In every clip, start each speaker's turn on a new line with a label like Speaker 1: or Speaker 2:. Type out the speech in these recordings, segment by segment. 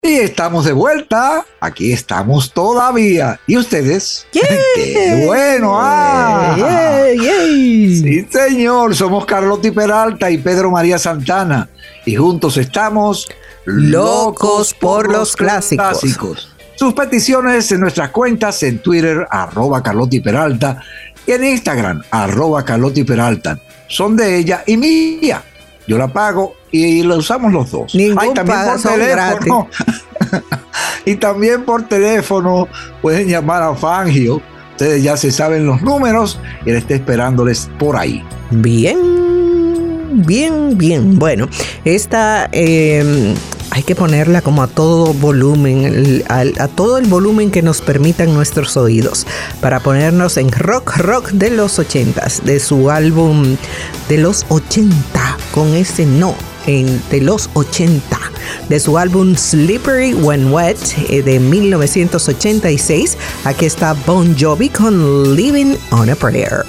Speaker 1: Y estamos de vuelta. Aquí estamos todavía. ¿Y ustedes?
Speaker 2: ¡Yeah!
Speaker 1: ¡Qué bueno! Sí, señor. Somos Carlotti Peralta y Pedro María Santana. Y juntos estamos
Speaker 2: locos por los clásicos.
Speaker 1: Sus peticiones en nuestras cuentas en Twitter, @Carlotti Peralta, y en Instagram, @Carlotti Peralta. Son de ella y mía. Yo la pago y la usamos los dos.
Speaker 2: Ningún paga, son teléfono.
Speaker 1: Y también por teléfono pueden llamar a Fangio. Ustedes ya se saben los números y él está esperándoles por ahí.
Speaker 2: Bien. Bueno, esta hay que ponerla como a todo volumen, a todo el volumen que nos permitan nuestros oídos, para ponernos en rock de los 80s, de su álbum de los 80, con ese no, de los 80, de su álbum Slippery When Wet de 1986. Aquí está Bon Jovi con Living on a Prayer.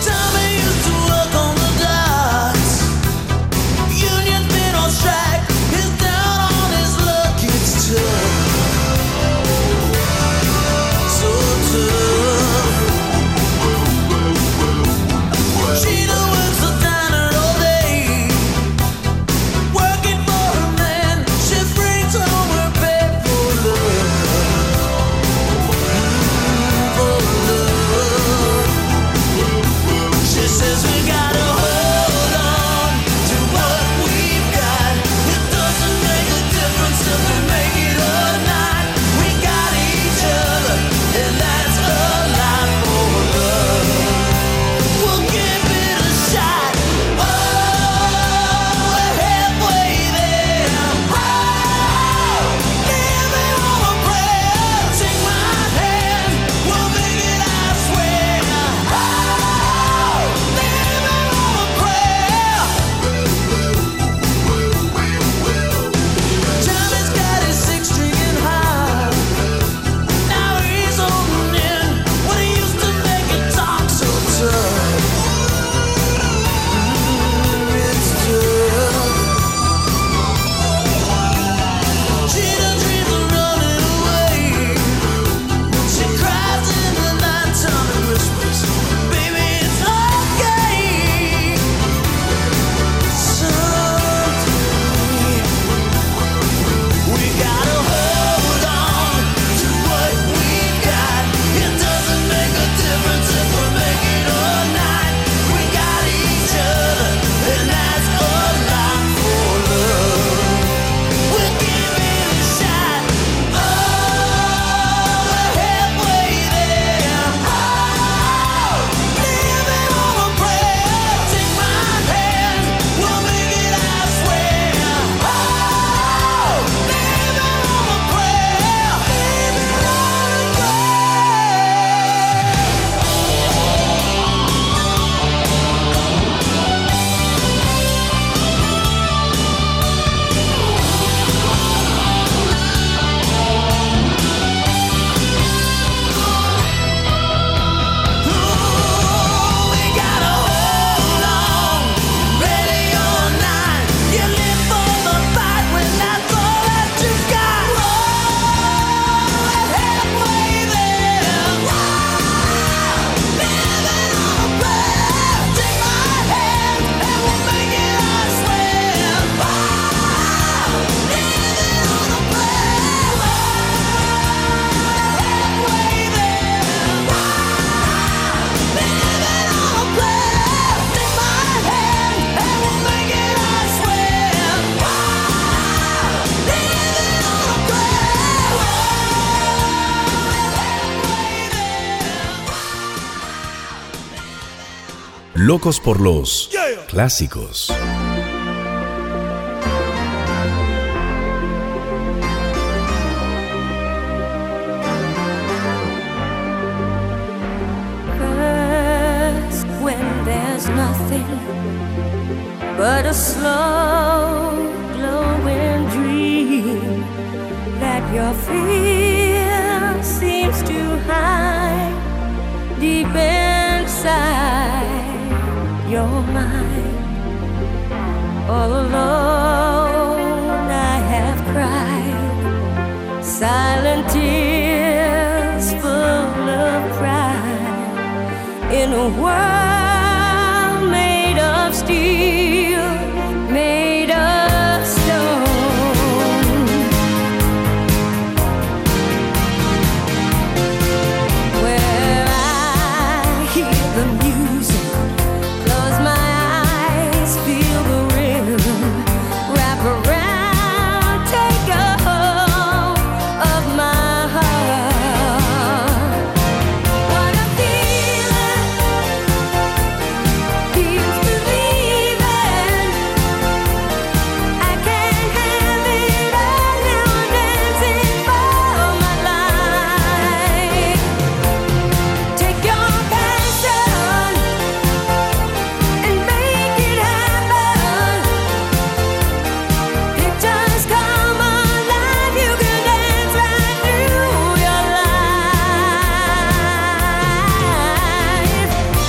Speaker 3: Locos por los clásicos.
Speaker 4: First, when there's nothing but a slow glowing dream that your fear seems to hide deep inside your mind. All alone I have cried silent tears full of pride in a world made of steel, made of stone. Where I hear the music, close my eyes, feel the rhythm, wrap around, take a hold of my heart. What a feeling, feels believing. I can't have it all now, I'm dancing for my life. Take your passion and make it happen. Pictures come alive, you can dance right through your life.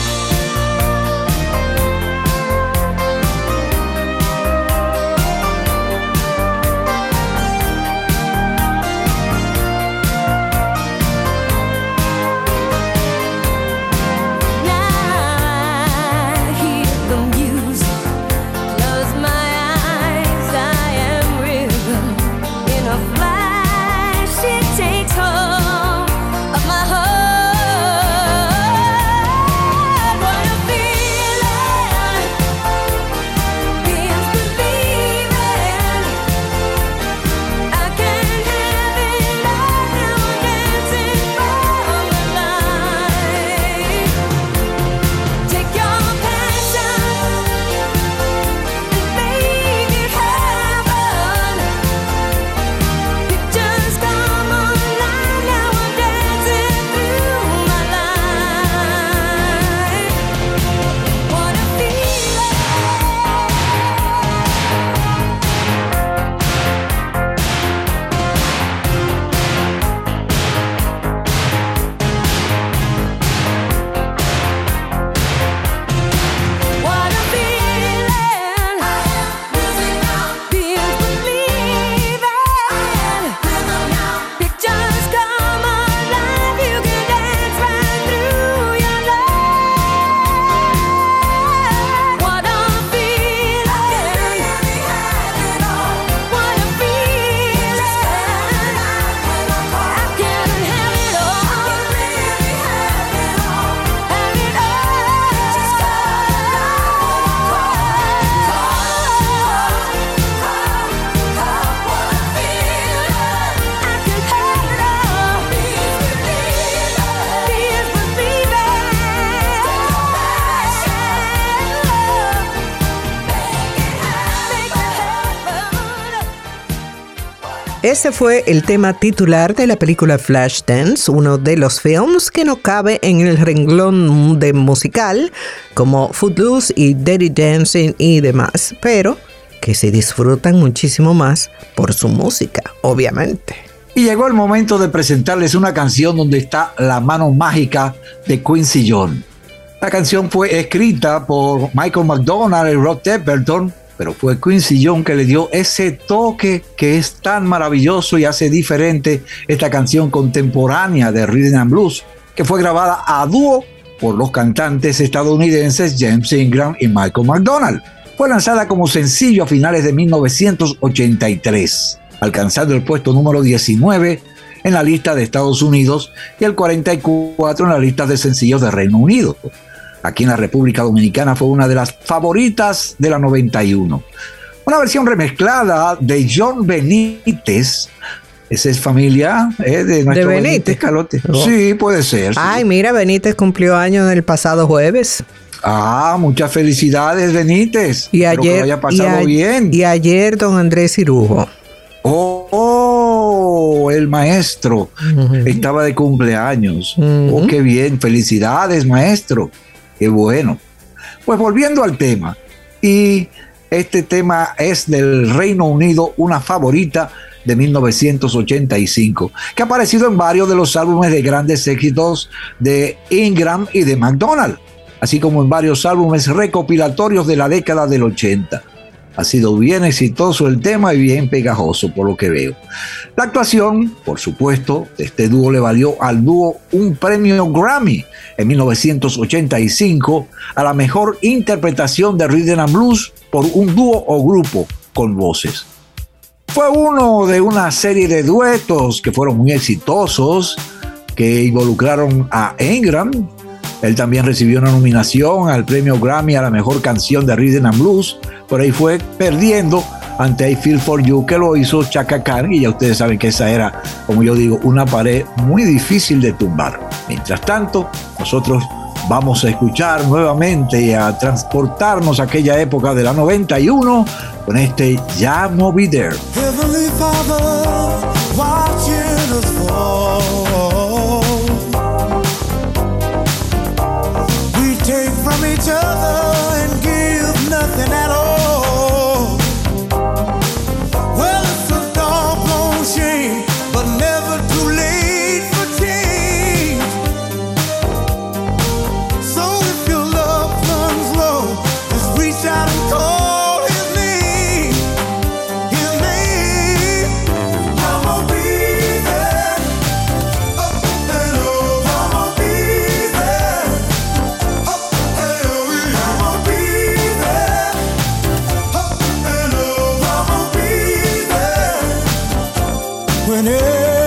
Speaker 4: Now I hear the music, close my eyes, I am rhythm. In a flash, it takes hold of my heart. What a feeling, feels believing. I can't have it all now, I'm dancing for my life. Take your passion and make it happen. Pictures come alive, now I'm dancing through my life. What a feeling. What a feeling. Feels believing. Pictures come alive, you can dance right through your life. What a feeling. What a feeling. I can't have it all. Have it
Speaker 2: Ese fue el tema titular de la película Flashdance, uno de los films que no cabe en el renglón de musical como Footloose y Dirty Dancing y demás, pero que se disfrutan muchísimo más por su música, obviamente.
Speaker 1: Y llegó el momento de presentarles una canción donde está la mano mágica de Quincy Jones. La canción fue escrita por Michael McDonald y Rod Temperton, pero fue Quincy Jones que le dio ese toque que es tan maravilloso y hace diferente esta canción contemporánea de Rhythm and Blues, que fue grabada a dúo por los cantantes estadounidenses James Ingram y Michael McDonald. Fue lanzada como sencillo a finales de 1983, alcanzando el puesto número 19 en la lista de Estados Unidos y el 44 en la lista de sencillos de Reino Unido. Aquí en la República Dominicana fue una de las favoritas de la 91. Una versión remezclada de John Benítez. Esa es familia de nuestro Benítez Calote.
Speaker 2: Oh.
Speaker 1: Sí, puede ser. Sí.
Speaker 2: Ay, mira, Benítez cumplió años el pasado jueves.
Speaker 1: Ah, muchas felicidades, Benítez.
Speaker 2: Y
Speaker 1: espero que lo haya pasado bien.
Speaker 2: Y ayer don Andrés Cirujo.
Speaker 1: Oh, el maestro estaba de cumpleaños. Oh, qué bien. Felicidades, maestro. Qué bueno. Pues volviendo al tema. Y este tema es del Reino Unido, una favorita de 1985, que ha aparecido en varios de los álbumes de grandes éxitos de Ingram y de McDonald, así como en varios álbumes recopilatorios de la década del 80. Ha sido bien exitoso el tema y bien pegajoso por lo que veo. La actuación, por supuesto, de este dúo le valió al dúo un premio Grammy en 1985 a la mejor interpretación de Rhythm and Blues por un dúo o grupo con voces. Fue uno de una serie de duetos que fueron muy exitosos, que involucraron a Ingram. Él también recibió una nominación al premio Grammy a la mejor canción de Rhythm and Blues, pero ahí fue perdiendo ante I Feel For You, que lo hizo Chaka Khan, y ya ustedes saben que esa era, como yo digo, una pared muy difícil de tumbar. Mientras tanto, nosotros vamos a escuchar nuevamente y a transportarnos a aquella época de la 91 con este Ya Moby There.
Speaker 5: Heavenly Father, watching us fall. We take from each other and give nothing at all. Well, it's a doggone shame, but never too late for change. So if your love runs low, just reach out and call his name. His name. I'ma be there. Up and over. I'ma be there. Up and over. I'ma be there. Up and over. I'ma be there. Whenever